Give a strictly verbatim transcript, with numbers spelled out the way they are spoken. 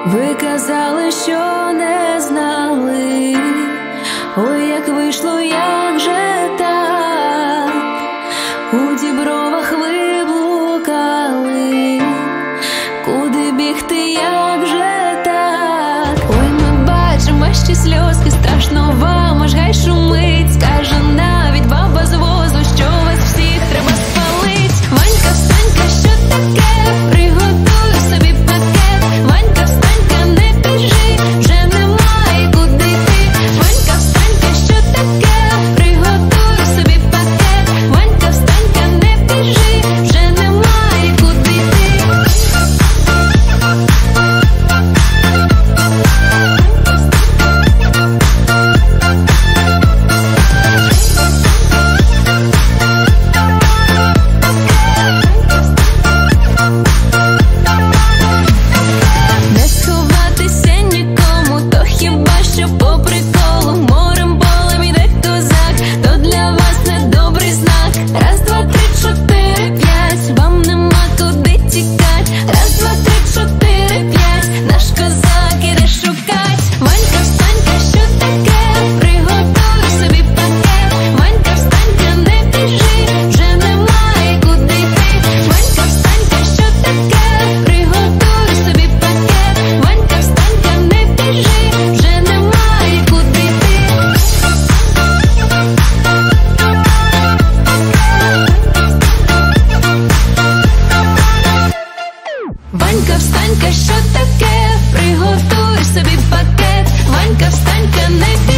Ви казали, що не знали, ой, як вийшло, як же так, у дібровах ви блукали, куди бігти, як же так. Ой, ми бачимо ваші сльозки, страшно вам, аж гай шумить, скаже навіть баба з возу, що вас всіх треба спалить. Ванька, встанька, що таке? Приготуй собі пакет. Ванька, встанька, не біжи, вже немає куди йти. Ванька, встанька, що таке? Приготуй собі пакет. Ванька, встанька, не біжи, вже немає куди йти. Не сховатися нікому, то хіба що по приколу. Морем болем іде козак, то для вас недобрий знак. Раз, два, три, чотири, п'ять, вам нема куди тікать. Раз, два, три, чотири, п'ять, наш козак іде шукать. Ванька, встанька, що таке? Приготуй собі пакет. Ванька, встанька, не біжи, вже немає куди йти. Ванька, встанька, що таке? Приготуй собі пакет. Ванька, встанька, не біжи, вже немає куди йти. Ванька, встанька, що таке? Приготуй собі пакет. Ванька, встанька, не біжи.